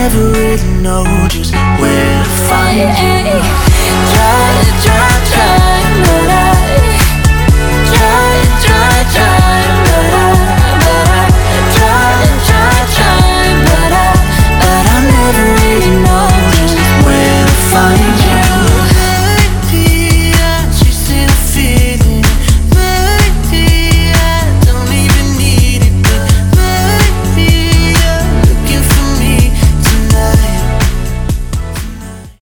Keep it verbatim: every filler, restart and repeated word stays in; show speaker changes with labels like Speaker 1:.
Speaker 1: never really know just where to find you.